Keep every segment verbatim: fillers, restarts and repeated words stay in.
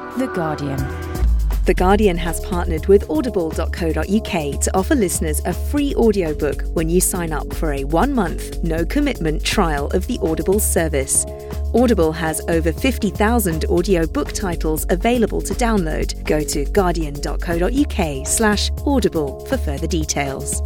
The Guardian. The Guardian has partnered with audible dot co dot uk to offer listeners a free audiobook when you sign up for a one-month, no-commitment trial of the Audible service. Audible has over fifty thousand audiobook titles available to download. Go to guardian dot co dot uk slash audible for further details.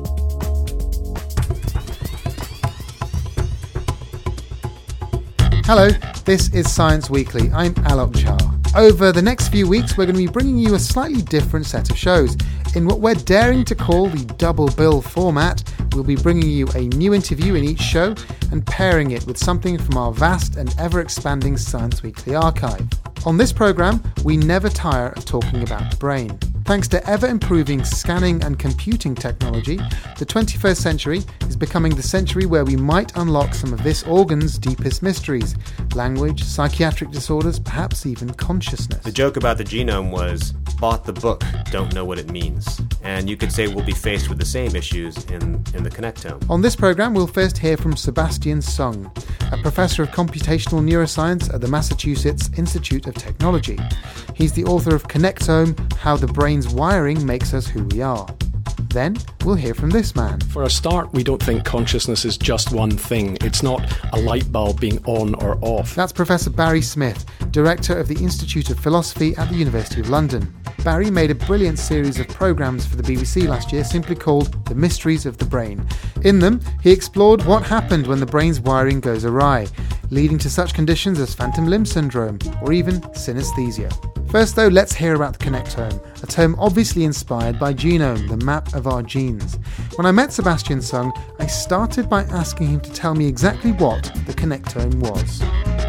Hello, this is Science Weekly. I'm Alok Jha. Over the next few weeks, we're going to be bringing you a slightly different set of shows. In what we're daring to call the double bill format, we'll be bringing you a new interview in each show and pairing it with something from our vast and ever-expanding Science Weekly archive. On this programme, we never tire of talking about the brain. Thanks to ever-improving scanning and computing technology, the twenty-first century is becoming the century where we might unlock some of this organ's deepest mysteries: language, psychiatric disorders, perhaps even consciousness. The joke about the genome was, bought the book, don't know what it means. And you could say we'll be faced with the same issues in, in the connectome. On this programme, we'll first hear from Sebastian Sung, a professor of computational neuroscience at the Massachusetts Institute of Technology. He's the author of Connectome: How the Brain's Wiring Makes Us Who We Are. Then we'll hear from this man. For a start, we don't think consciousness is just one thing. It's not a light bulb being on or off. That's Professor Barry Smith, Director of the Institute of Philosophy at the University of London. Barry made a brilliant series of programmes for the B B C last year simply called The Mysteries of the Brain. In them, he explored what happened when the brain's wiring goes awry, leading to such conditions as phantom limb syndrome or even synesthesia. First though, let's hear about the connectome, a term obviously inspired by genome, the map of our genes. When I met Sebastian Sung, I started by asking him to tell me exactly what the connectome was.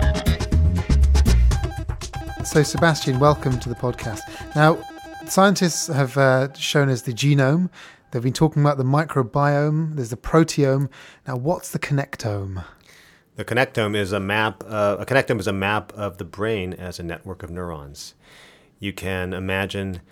So Sebastian, welcome to the podcast. Now, scientists have uh, shown us the genome. They've been talking about the microbiome. There's the proteome. Now, what's the connectome? The connectome is a map. Uh, a connectome is a map of the brain as a network of neurons. You can imagine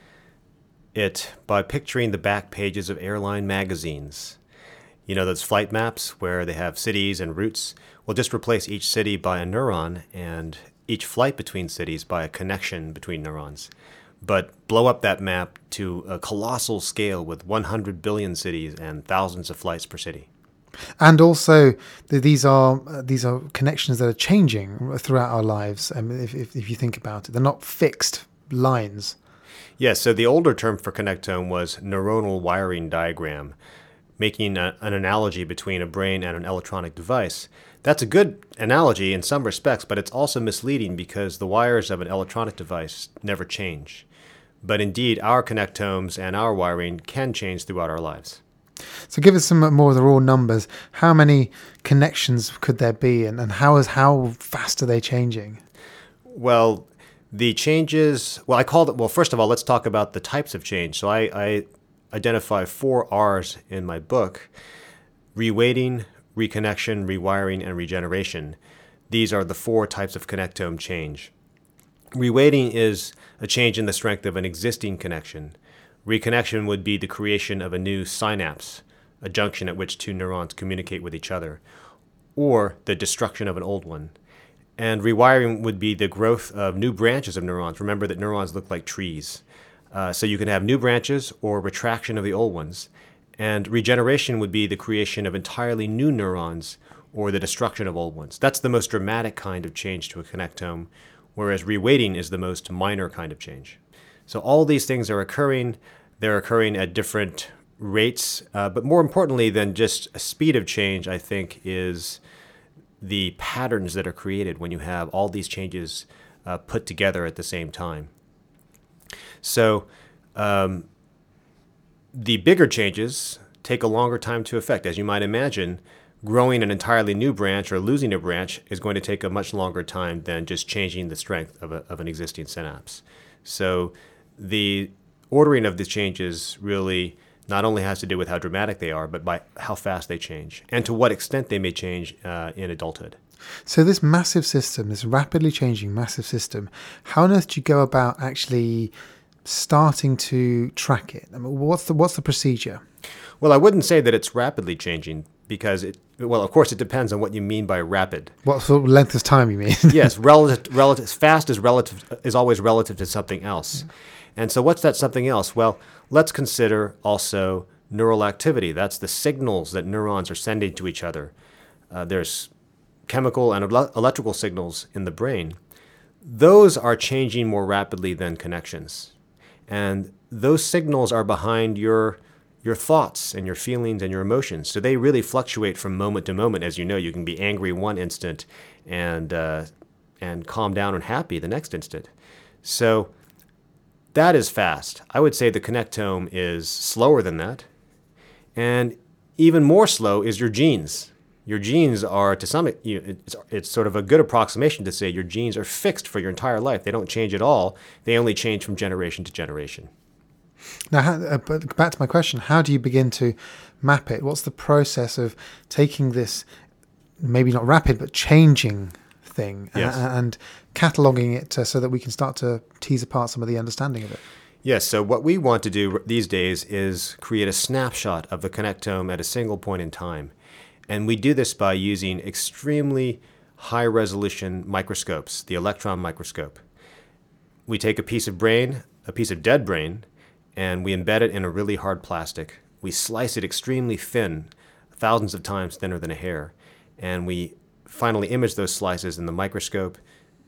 it by picturing the back pages of airline magazines. You know those flight maps where they have cities and routes? We'll just replace each city by a neuron and each flight between cities by a connection between neurons. But blow up that map to a colossal scale with one hundred billion cities and thousands of flights per city. And also, these are uh, these are connections that are changing throughout our lives. Um, if, if if you think about it, they're not fixed lines. Yes. So the older term for connectome was neuronal wiring diagram, making a, an analogy between a brain and an electronic device. That's a good analogy in some respects, but it's also misleading because the wires of an electronic device never change. But indeed, our connectomes and our wiring can change throughout our lives. So give us some more of the raw numbers. How many connections could there be, and, and how is how fast are they changing? Well, the changes, well, I called it, well, first of all, let's talk about the types of change. So I, I identify four R's in my book: reweighting, reconnection, rewiring, and regeneration. These are the four types of connectome change. Reweighting is a change in the strength of an existing connection. Reconnection would be the creation of a new synapse, a junction at which two neurons communicate with each other, or the destruction of an old one. And rewiring would be the growth of new branches of neurons. Remember that neurons look like trees. Uh, so you can have new branches or retraction of the old ones. And regeneration would be the creation of entirely new neurons or the destruction of old ones. That's the most dramatic kind of change to a connectome, whereas reweighting is the most minor kind of change. So all these things are occurring. They're occurring at different rates. Uh, but more importantly than just a speed of change, I think, is the patterns that are created when you have all these changes uh, put together at the same time. So um, the bigger changes take a longer time to effect. As you might imagine, growing an entirely new branch or losing a branch is going to take a much longer time than just changing the strength of, a, of an existing synapse. So the ordering of the changes really not only has to do with how dramatic they are, but by how fast they change and to what extent they may change uh, in adulthood. So this massive system, this rapidly changing massive system, how on earth do you go about actually starting to track it? I mean, what's the what's the procedure? Well, I wouldn't say that it's rapidly changing. because it, well, of course, it depends on what you mean by rapid. What sort of length of time you mean? Yes, relative, relative, fast is relative is always relative to something else. Mm. And so what's that something else? Well, let's consider also neural activity. That's the signals that neurons are sending to each other. Uh, there's chemical and ele- electrical signals in the brain. Those are changing more rapidly than connections. And those signals are behind your your thoughts and your feelings and your emotions. So they really fluctuate from moment to moment. As you know, you can be angry one instant and uh, and calm down and happy the next instant. So that is fast. I would say the connectome is slower than that. And even more slow is your genes. Your genes are, to some, you know, it's, it's sort of a good approximation to say your genes are fixed for your entire life. They don't change at all. They only change from generation to generation. Now, how, uh, but back to my question, how do you begin to map it? What's the process of taking this, maybe not rapid, but changing thing yes. and, and cataloguing it uh, so that we can start to tease apart some of the understanding of it? Yes, so what we want to do these days is create a snapshot of the connectome at a single point in time. And we do this by using extremely high-resolution microscopes, the electron microscope. We take a piece of brain, a piece of dead brain, and we embed it in a really hard plastic. We slice it extremely thin, thousands of times thinner than a hair, and we finally image those slices in the microscope,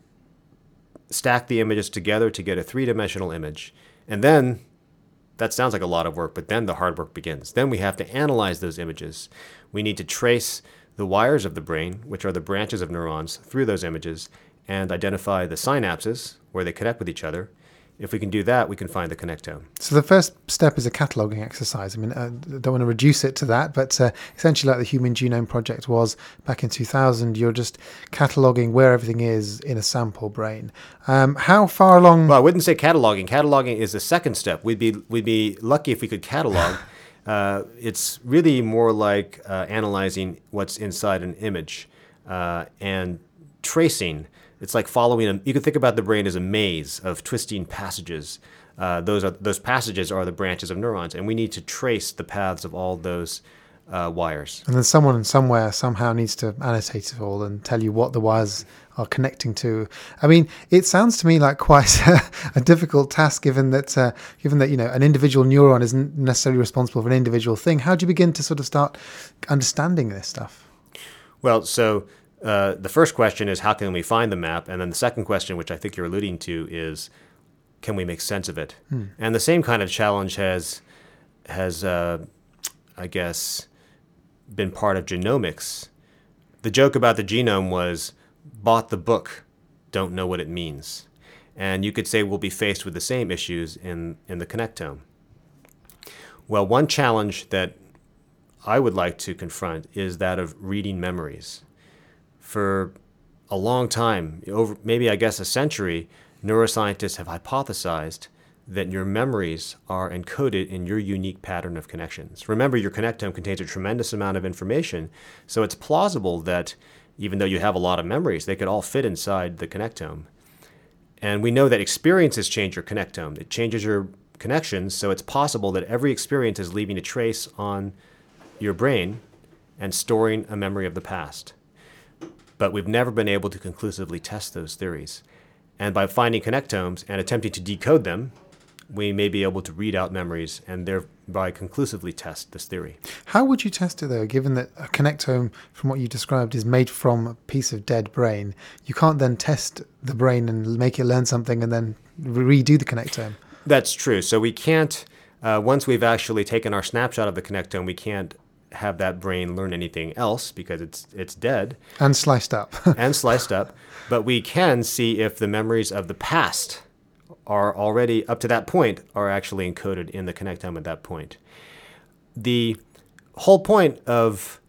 stack the images together to get a three-dimensional image, and then, that sounds like a lot of work, but then the hard work begins. Then we have to analyze those images. We need to trace the wires of the brain, which are the branches of neurons, through those images, and identify the synapses, where they connect with each other. If we can do that, we can find the connectome. So the first step is a cataloguing exercise. I mean, I don't want to reduce it to that, but uh, essentially like the Human Genome Project was back in two thousand, you're just cataloguing where everything is in a sample brain. Um, how far along... Well, I wouldn't say cataloging. Cataloging is the second step. We'd be, we'd be lucky if we could catalog. uh, it's really more like uh, analyzing what's inside an image uh, and tracing. It's like following a, you can think about the brain as a maze of twisting passages. Uh, those are those passages are the branches of neurons, and we need to trace the paths of all those uh, wires. And then someone somewhere somehow needs to annotate it all and tell you what the wires are connecting to. I mean, it sounds to me like quite a, a difficult task, given that uh, given that you know an individual neuron isn't necessarily responsible for an individual thing. How do you begin to sort of start understanding this stuff? Well, so. Uh, the first question is, how can we find the map? And then the second question, which I think you're alluding to, is, can we make sense of it? Hmm. And the same kind of challenge has, has uh, I guess, been part of genomics. The joke about the genome was, bought the book, don't know what it means. And you could say we'll be faced with the same issues in, in the connectome. Well, one challenge that I would like to confront is that of reading memories. For a long time, over maybe I guess a century, neuroscientists have hypothesized that your memories are encoded in your unique pattern of connections. Remember, your connectome contains a tremendous amount of information, so it's plausible that even though you have a lot of memories, they could all fit inside the connectome. And we know that experiences change your connectome. It changes your connections, so it's possible that every experience is leaving a trace on your brain and storing a memory of the past. But we've never been able to conclusively test those theories. And by finding connectomes and attempting to decode them, we may be able to read out memories and thereby conclusively test this theory. How would you test it, though, given that a connectome, from what you described, is made from a piece of dead brain? You can't then test the brain and make it learn something and then redo the connectome. That's true. So we can't, uh, once we've actually taken our snapshot of the connectome, we can't have that brain learn anything else because it's it's dead. And sliced up. and sliced up. But we can see if the memories of the past are already, up to that point, are actually encoded in the connectome at that point. The whole point of,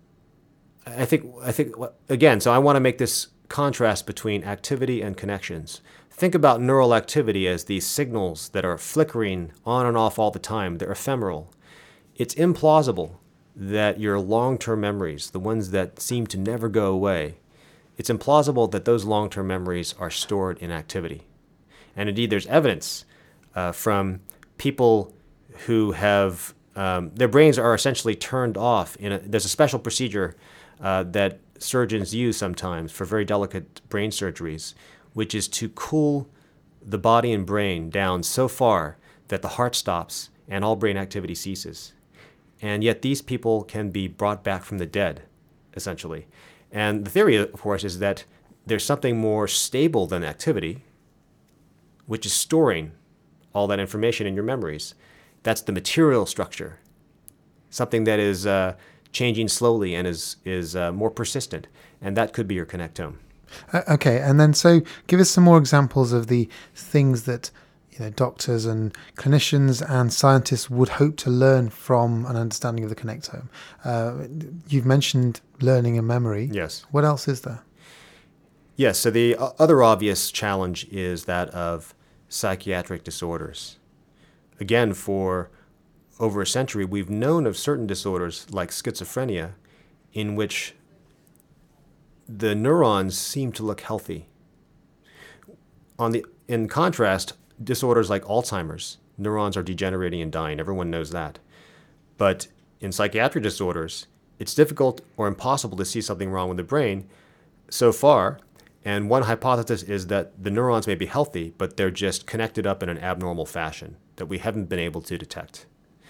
I think, I think again, so I want to make this contrast between activity and connections. Think about neural activity as these signals that are flickering on and off all the time. They're ephemeral. It's implausible that your long-term memories, the ones that seem to never go away, it's implausible that those long-term memories are stored in activity. And indeed, there's evidence uh, from people who have um, their brains are essentially turned off. In a, there's a special procedure uh, that surgeons use sometimes for very delicate brain surgeries, which is to cool the body and brain down so far that the heart stops and all brain activity ceases. And yet these people can be brought back from the dead, essentially. And the theory, of course, is that there's something more stable than activity, which is storing all that information in your memories. That's the material structure, something that is uh, changing slowly and is, is uh, more persistent. And that could be your connectome. Uh, okay, and then so give us some more examples of the things that you know doctors and clinicians and scientists would hope to learn from an understanding of the connectome. Uh, you've mentioned learning and memory. Yes. What else is there? Yes, so the other obvious challenge is that of psychiatric disorders. Again, for over a century, we've known of certain disorders like schizophrenia in which the neurons seem to look healthy. On the, in contrast, disorders like Alzheimer's, neurons are degenerating and dying. Everyone knows that. But in psychiatric disorders, it's difficult or impossible to see something wrong with the brain so far. And one hypothesis is that the neurons may be healthy, but they're just connected up in an abnormal fashion that we haven't been able to detect.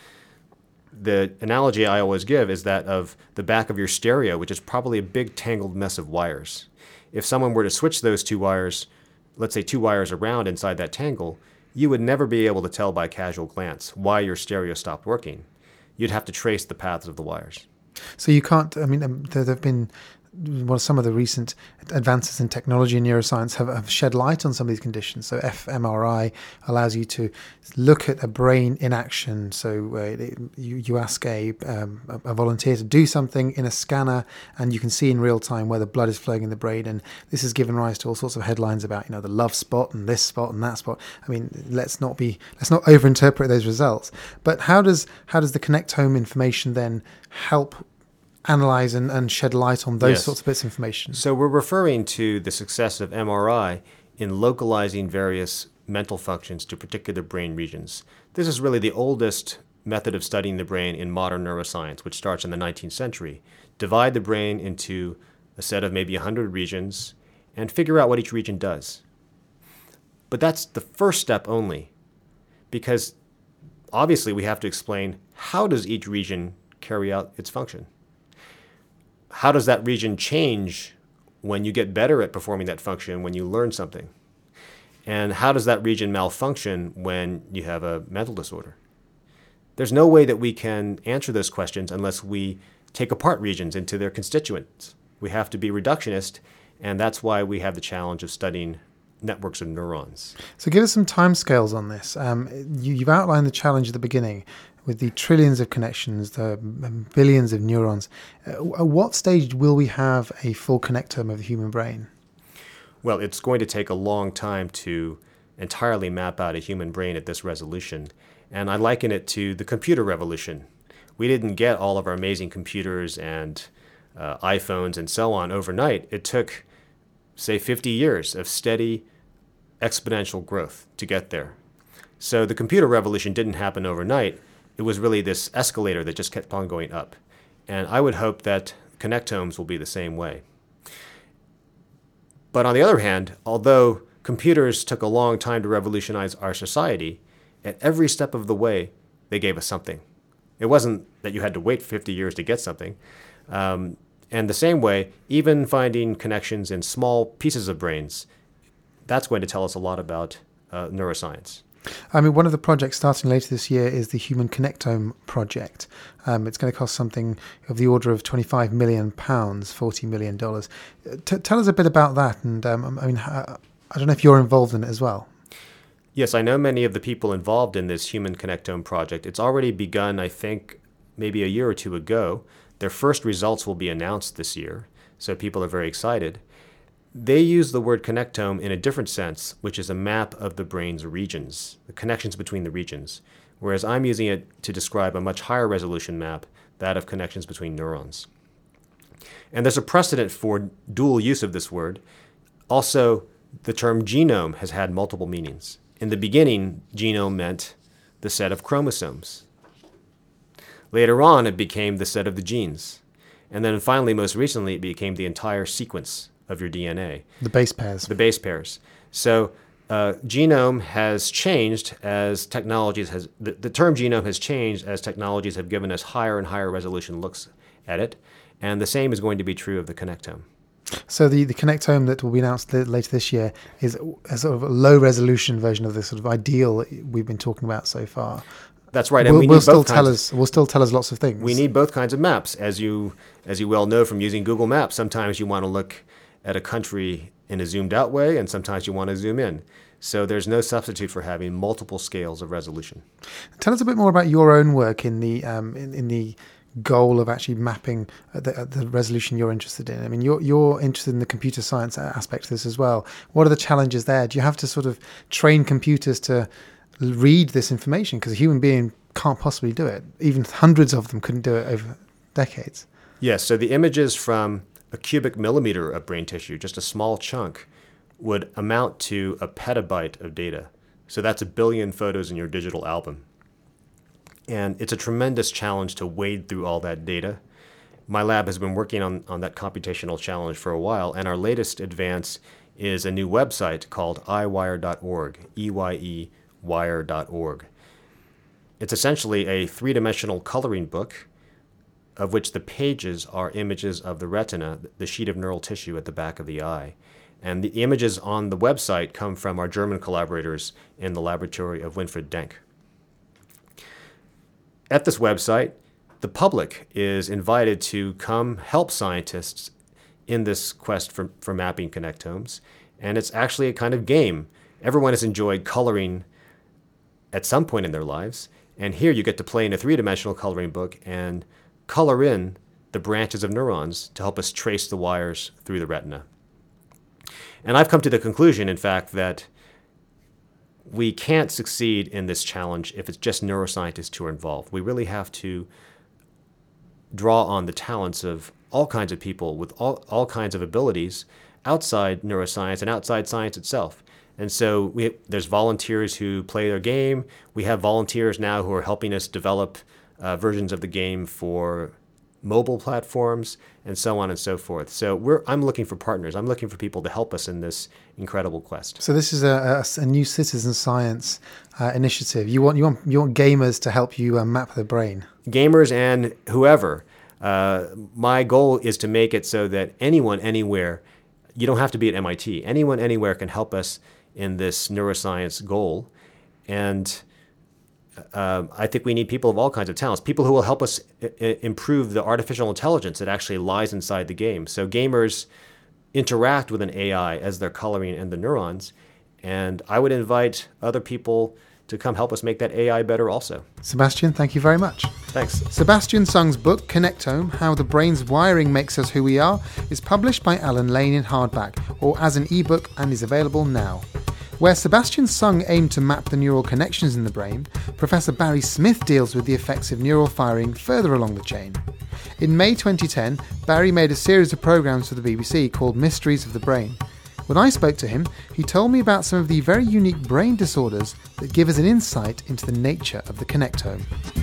The analogy I always give is that of the back of your stereo, which is probably a big tangled mess of wires. If someone were to switch those two wires, let's say two wires around inside that tangle, you would never be able to tell by casual glance why your stereo stopped working. You'd have to trace the paths of the wires. So you can't, I mean, um, there have been, well, some of the recent advances in technology and neuroscience have, have shed light on some of these conditions. So fMRI allows you to look at a brain in action. So uh, you, you ask a, um, a volunteer to do something in a scanner, and you can see in real time where the blood is flowing in the brain. And this has given rise to all sorts of headlines about, you know, the love spot and this spot and that spot. I mean, let's not be, let's not overinterpret those results. But how does how does the connectome information then help analyze and, and shed light on those Yes. sorts of bits of information? So we're referring to the success of M R I in localizing various mental functions to particular brain regions. This is really the oldest method of studying the brain in modern neuroscience, which starts in the nineteenth century. Divide the brain into a set of maybe one hundred regions and figure out what each region does. But that's the first step only, because obviously we have to explain how does each region carry out its function. How does that region change when you get better at performing that function, when you learn something? And how does that region malfunction when you have a mental disorder? There's no way that we can answer those questions unless we take apart regions into their constituents. We have to be reductionist, and that's why we have the challenge of studying networks of neurons. So give us some timescales on this. Um, you, you've outlined the challenge at the beginning with the trillions of connections, the billions of neurons. Uh, at what stage will we have a full connectome of the human brain? Well, it's going to take a long time to entirely map out a human brain at this resolution. And I liken it to the computer revolution. We didn't get all of our amazing computers and uh, iPhones and so on overnight. It took, say, fifty years of steady exponential growth to get there. So the computer revolution didn't happen overnight. It was really this escalator that just kept on going up. And I would hope that connectomes will be the same way. But on the other hand, although computers took a long time to revolutionize our society, at every step of the way, they gave us something. It wasn't that you had to wait fifty years to get something. Um, and the same way, even finding connections in small pieces of brains, that's going to tell us a lot about uh, neuroscience. I mean, one of the projects starting later this year is the Human Connectome Project. Um, it's going to cost something of the order of twenty-five million pounds, forty million dollars. T- tell us a bit about that. And um, I mean, I don't know if you're involved in it as well. Yes, I know many of the people involved in this Human Connectome Project. It's already begun, I think, maybe a year or two ago. Their first results will be announced this year, so people are very excited. They use the word connectome in a different sense, which is a map of the brain's regions, the connections between the regions, whereas I'm using it to describe a much higher resolution map, that of connections between neurons. And there's a precedent for dual use of this word. Also, the term genome has had multiple meanings. In the beginning, genome meant the set of chromosomes. Later on, it became the set of the genes. And then finally, most recently, it became the entire sequence of your D N A. The base pairs. The base pairs. So uh, genome has changed as technologies has, the, the term genome has changed as technologies have given us higher and higher resolution looks at it. And the same is going to be true of the connectome. So the, the connectome that will be announced later this year is a sort of a low resolution version of this sort of ideal that we've been talking about so far. That's right. And will, we will need still both tell kinds us. Will still tell us lots of things. We need both kinds of maps, as you as you well know from using Google Maps. Sometimes you want to look at a country in a zoomed out way, and sometimes you want to zoom in. So there's no substitute for having multiple scales of resolution. Tell us a bit more about your own work in the um, in, in the goal of actually mapping the, the resolution you're interested in. I mean, you're you're interested in the computer science aspect of this as well. What are the challenges there? Do you have to sort of train computers to read this information? Because a human being can't possibly do it. Even hundreds of them couldn't do it over decades. Yes, so the images from a cubic millimeter of brain tissue, just a small chunk, would amount to a petabyte of data. So that's a billion photos in your digital album. And it's a tremendous challenge to wade through all that data. My lab has been working on, on that computational challenge for a while, and our latest advance is a new website called i wire dot org, E Y E wire dot org. It's essentially a three-dimensional coloring book of which the pages are images of the retina, the sheet of neural tissue at the back of the eye. And the images on the website come from our German collaborators in the laboratory of Winfried Denk. At this website, the public is invited to come help scientists in this quest for, for mapping connectomes. And it's actually a kind of game. Everyone has enjoyed coloring at some point in their lives. And here you get to play in a three-dimensional coloring book and color in the branches of neurons to help us trace the wires through the retina. And I've come to the conclusion, in fact, that we can't succeed in this challenge if it's just neuroscientists who are involved. We really have to draw on the talents of all kinds of people with all, all kinds of abilities outside neuroscience and outside science itself. And so we, there's volunteers who play their game. We have volunteers now who are helping us develop uh, versions of the game for mobile platforms and so on and so forth. So we're, I'm looking for partners. I'm looking for people to help us in this incredible quest. So this is a, a, a new citizen science uh, initiative. You want you want you want gamers to help you uh, map the brain. Gamers and whoever. Uh, my goal is to make it so that anyone, anywhere, you don't have to be at M I T. Anyone, anywhere can help us in this neuroscience goal. And uh, I think we need people of all kinds of talents, people who will help us I- improve the artificial intelligence that actually lies inside the game. So gamers interact with an A I as they're coloring in the neurons. And I would invite other people to come help us make that A I better also. Sebastian, thank you very much. Thanks. Sebastian Sung's book, Connectome, How the Brain's Wiring Makes Us Who We Are, is published by Allen Lane in hardback or as an ebook and is available now. Where Sebastian Sung aimed to map the neural connections in the brain, Professor Barry Smith deals with the effects of neural firing further along the chain. In May twenty ten, Barry made a series of programmes for the B B C called Mysteries of the Brain. When I spoke to him, he told me about some of the very unique brain disorders that give us an insight into the nature of the connectome.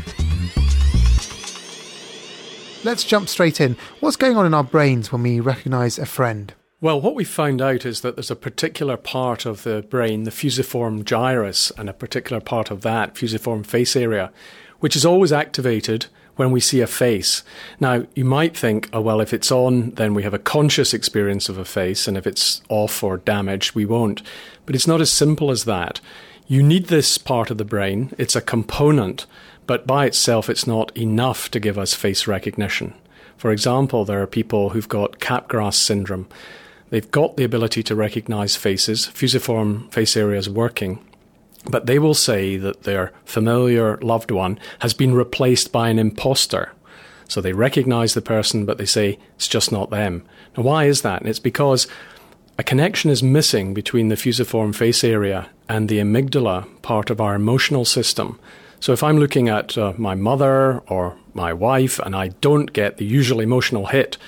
Let's jump straight in. What's going on in our brains when we recognise a friend? Well, what we found out is that there's a particular part of the brain, the fusiform gyrus, and a particular part of that, fusiform face area, which is always activated when we see a face. Now, you might think, oh, well, if it's on, then we have a conscious experience of a face, and if it's off or damaged, we won't. But it's not as simple as that. You need this part of the brain. It's a component, but by itself, it's not enough to give us face recognition. For example, there are people who've got Capgras syndrome. They've got the ability to recognize faces, fusiform face areas working, but they will say that their familiar loved one has been replaced by an imposter. So they recognize the person, but they say it's just not them. Now, why is that? And it's because a connection is missing between the fusiform face area and the amygdala, part of our emotional system. So if I'm looking at uh, my mother or my wife and I don't get the usual emotional hit,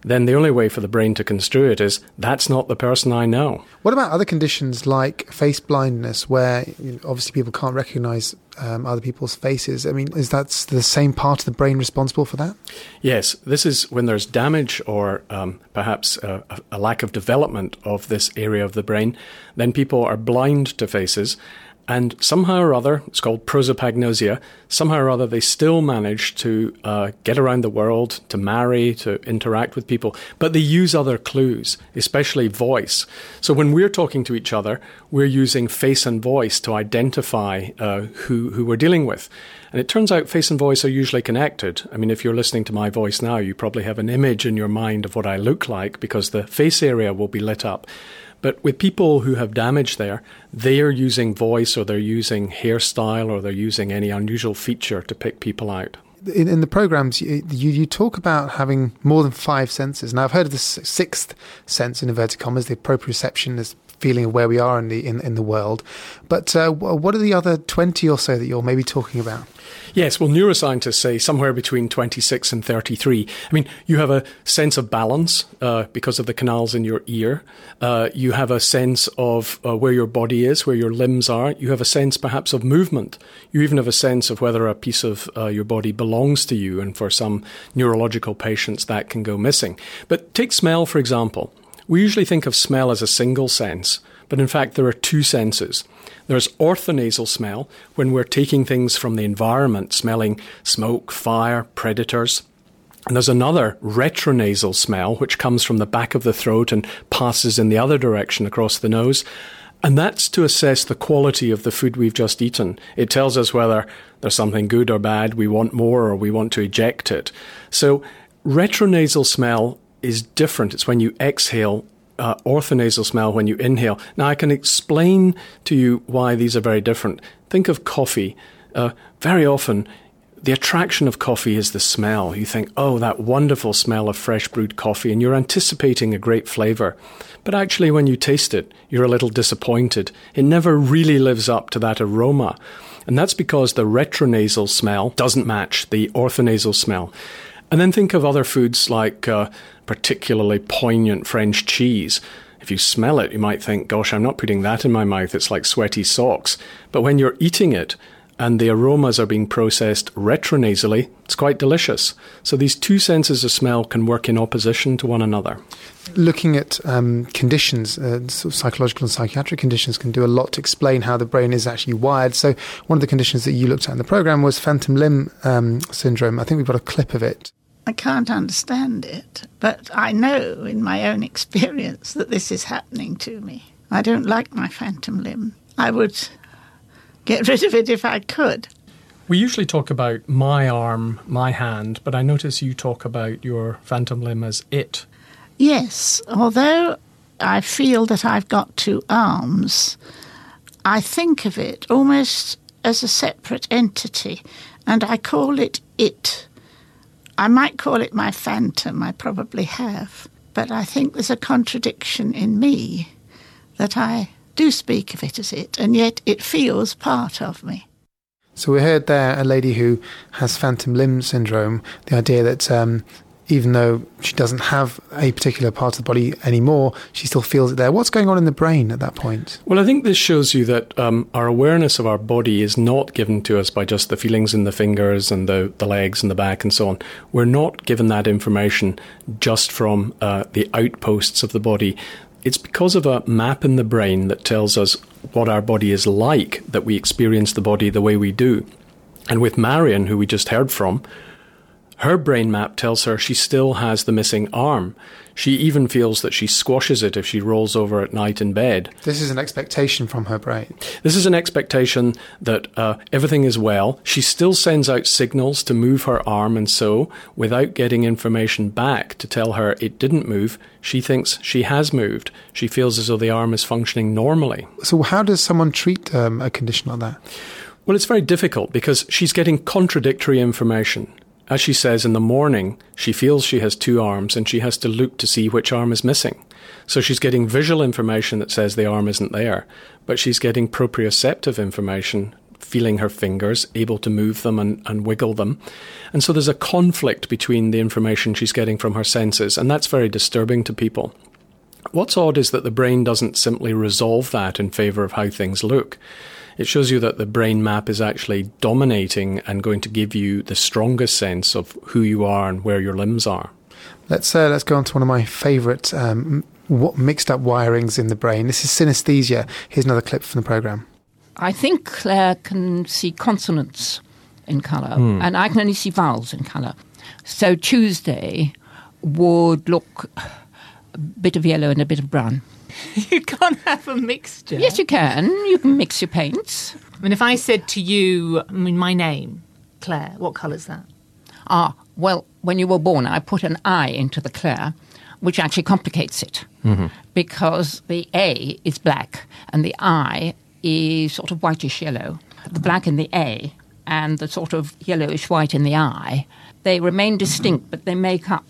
then the only way for the brain to construe it is, that's not the person I know. What about other conditions like face blindness, where you know, obviously people can't recognise um, other people's faces? I mean, is that the same part of the brain responsible for that? Yes, this is when there's damage or um, perhaps a, a lack of development of this area of the brain, then people are blind to faces. And somehow or other, it's called prosopagnosia, somehow or other they still manage to uh, get around the world, to marry, to interact with people. But they use other clues, especially voice. So when we're talking to each other, we're using face and voice to identify uh, who, who we're dealing with. And it turns out face and voice are usually connected. I mean, if you're listening to my voice now, you probably have an image in your mind of what I look like because the face area will be lit up. But with people who have damage there, they are using voice or they're using hairstyle or they're using any unusual feature to pick people out. In, in the programs, you, you you talk about having more than five senses. Now, I've heard of the sixth sense, in inverted commas, the proprioception, this feeling of where we are in the in, in the world. But uh, what are the other twenty or so that you're maybe talking about? Yes, well, neuroscientists say somewhere between twenty-six and thirty-three. I mean, you have a sense of balance uh, because of the canals in your ear. Uh, you have a sense of uh, where your body is, where your limbs are. You have a sense perhaps of movement. You even have a sense of whether a piece of uh, your body belongs to you. And for some neurological patients, that can go missing. But take smell, for example. We usually think of smell as a single sense, but in fact there are two senses. There's orthonasal smell, when we're taking things from the environment, smelling smoke, fire, predators. And there's another retronasal smell, which comes from the back of the throat and passes in the other direction across the nose. And that's to assess the quality of the food we've just eaten. It tells us whether there's something good or bad, we want more or we want to eject it. So retronasal smell is different. It's when you exhale. Uh, orthonasal smell when you inhale. Now, I can explain to you why these are very different. Think of coffee. Uh, very often, the attraction of coffee is the smell. You think, oh, that wonderful smell of fresh brewed coffee, and you're anticipating a great flavour. But actually, when you taste it, you're a little disappointed. It never really lives up to that aroma. And that's because the retronasal smell doesn't match the orthonasal smell. And then think of other foods like uh, particularly poignant French cheese. If you smell it, you might think, gosh, I'm not putting that in my mouth. It's like sweaty socks. But when you're eating it and the aromas are being processed retronasally, it's quite delicious. So these two senses of smell can work in opposition to one another. Looking at um, conditions, uh, sort of psychological and psychiatric conditions can do a lot to explain how the brain is actually wired. So one of the conditions that you looked at in the programme was phantom limb um, syndrome. I think we've got a clip of it. I can't understand it, but I know in my own experience that this is happening to me. I don't like my phantom limb. I would get rid of it if I could. We usually talk about my arm, my hand, but I notice you talk about your phantom limb as it. Yes, although I feel that I've got two arms, I think of it almost as a separate entity, and I call it it. I might call it my phantom, I probably have, but I think there's a contradiction in me that I do speak of it as it, and yet it feels part of me. So we heard there a lady who has phantom limb syndrome, the idea that um, even though she doesn't have a particular part of the body anymore, she still feels it there. What's going on in the brain at that point? Well, I think this shows you that um, our awareness of our body is not given to us by just the feelings in the fingers and the, the legs and the back and so on. We're not given that information just from uh, the outposts of the body. It's because of a map in the brain that tells us what our body is like that we experience the body the way we do. And with Marion, who we just heard from, her brain map tells her she still has the missing arm. She even feels that she squashes it if she rolls over at night in bed. This is an expectation from her brain. This is an expectation that uh, everything is well. She still sends out signals to move her arm, and so, without getting information back to tell her it didn't move, she thinks she has moved. She feels as though the arm is functioning normally. So how does someone treat um, a condition like that? Well, it's very difficult because she's getting contradictory information. As she says, in the morning, she feels she has two arms and she has to look to see which arm is missing. So she's getting visual information that says the arm isn't there, but she's getting proprioceptive information feeling her fingers, able to move them and, and wiggle them. And so there's a conflict between the information she's getting from her senses, and that's very disturbing to people. What's odd is that the brain doesn't simply resolve that in favour of how things look. It shows you that the brain map is actually dominating and going to give you the strongest sense of who you are and where your limbs are. Let's uh, let's go on to one of my favourite um, w- mixed up wirings in the brain. This is synesthesia. Here's another clip from the programme. I think Claire can see consonants in colour, Mm. and I can only see vowels in colour. So Tuesday would look a bit of yellow and a bit of brown. You can't have a mixture. Yes, you can. You can mix your paints. I mean, if I said to you, I mean, my name, Claire, what colour's that? Ah, well, when you were born, I put an I into the Claire, which actually complicates it, Mm-hmm. because the A is black and the I is sort of whitish yellow. The black in the A and the sort of yellowish white in the I, they remain distinct, but they make up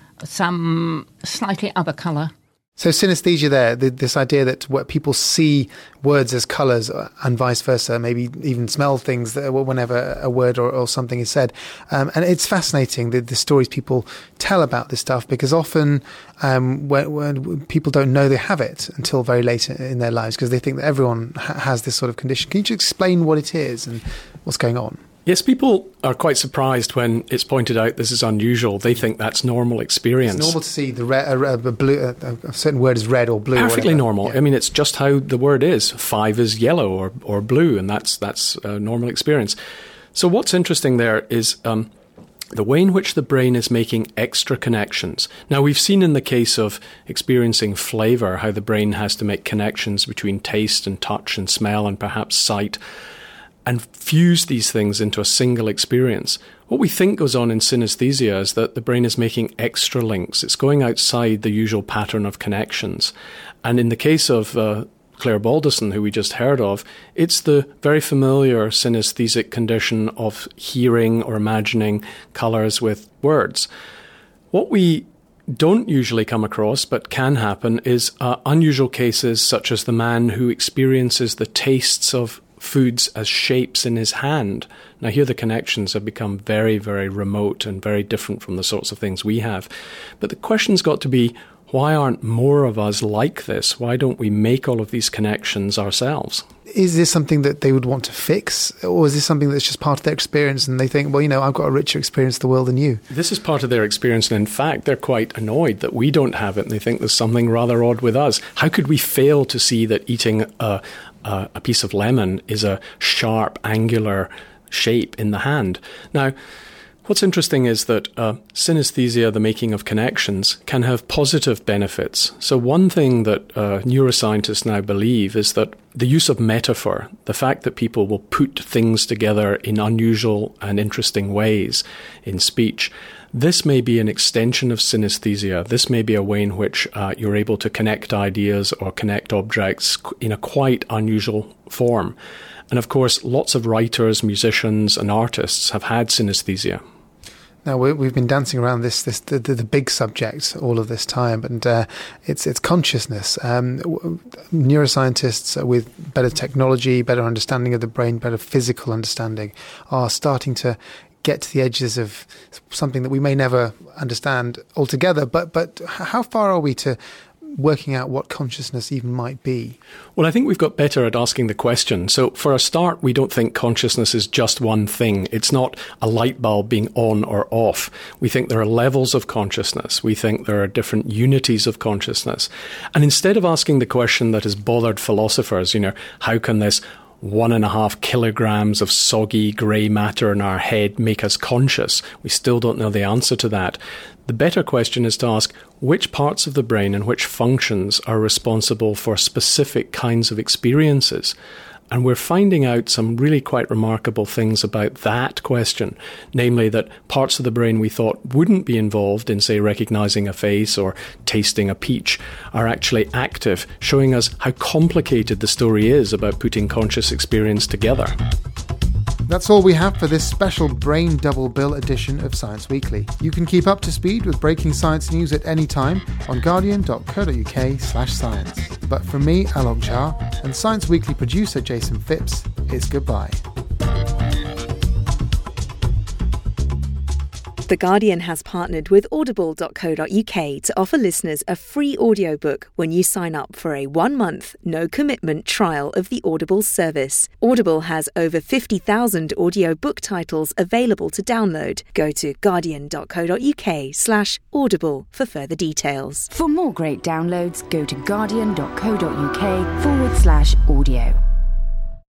some slightly other colour. So synesthesia there, the, this idea that what people see words as colours and vice versa, maybe even smell things that, whenever a word or, or something is said. Um, and it's fascinating, the, the stories people tell about this stuff, because often um, when, when people don't know they have it until very late in their lives, because they think that everyone ha- has this sort of condition. Can you just explain what it is and what's going on? Yes, people are quite surprised when it's pointed out this is unusual. They think that's normal experience. It's normal to see the red, a, a, blue, a, a certain word is red or blue. Perfectly whatever. normal. Yeah. I mean, it's just how the word is. Five is yellow or, or blue, and that's that's a normal experience. So what's interesting there is um, the way in which the brain is making extra connections. Now, we've seen in the case of experiencing flavour how the brain has to make connections between taste and touch and smell and perhaps sight, and fuse these things into a single experience. What we think goes on in synesthesia is that the brain is making extra links. It's going outside the usual pattern of connections. And in the case of uh, Claire Balderson, who we just heard of, it's the very familiar synesthesic condition of hearing or imagining colours with words. What we don't usually come across, but can happen, is uh, unusual cases such as the man who experiences the tastes of foods as shapes in his hand. Now here the connections have become very, very remote and very different from the sorts of things we have. But the question's got to be, why aren't more of us like this? Why don't we make all of these connections ourselves? Is this something that they would want to fix, or is this something that's just part of their experience and they think, well, you know, I've got a richer experience of the world than you? This is part of their experience, and in fact, they're quite annoyed that we don't have it, and they think there's something rather odd with us. How could we fail to see that eating a, a, a piece of lemon is a sharp, angular shape in the hand? Now, what's interesting is that uh, synesthesia, the making of connections, can have positive benefits. So one thing that uh, neuroscientists now believe is that the use of metaphor, the fact that people will put things together in unusual and interesting ways in speech, this may be an extension of synesthesia. This may be a way in which uh, you're able to connect ideas or connect objects in a quite unusual form. And of course, lots of writers, musicians and artists have had synesthesia. Now, we, we've been dancing around this, this the, the, the big subject all of this time, and uh, it's it's consciousness. Um, w- neuroscientists with better technology, better understanding of the brain, better physical understanding, are starting to get to the edges of something that we may never understand altogether. But but how far are we to working out what consciousness even might be? Well, I think we've got better at asking the question. So for a start, we don't think consciousness is just one thing. It's not a light bulb being on or off. We think there are levels of consciousness. We think there are different unities of consciousness. And instead of asking the question that has bothered philosophers, you know, how can this one and a half kilograms of soggy grey matter in our head make us conscious? We still don't know the answer to that. The better question is to ask which parts of the brain and which functions are responsible for specific kinds of experiences. And we're finding out some really quite remarkable things about that question, namely that parts of the brain we thought wouldn't be involved in, say, recognizing a face or tasting a peach are actually active, showing us how complicated the story is about putting conscious experience together. That's all we have for this special Brain Double Bill edition of Science Weekly. You can keep up to speed with breaking science news at any time on guardian.co.uk slash science. But from me, Alok Jha, and Science Weekly producer Jason Phipps, it's goodbye. The Guardian has partnered with audible dot co dot uk to offer listeners a free audiobook when you sign up for a one-month, no-commitment trial of the Audible service. Audible has over fifty thousand audiobook titles available to download. Go to guardian dot co dot uk slash audible for further details. For more great downloads, go to guardian dot co dot uk forward slash audio.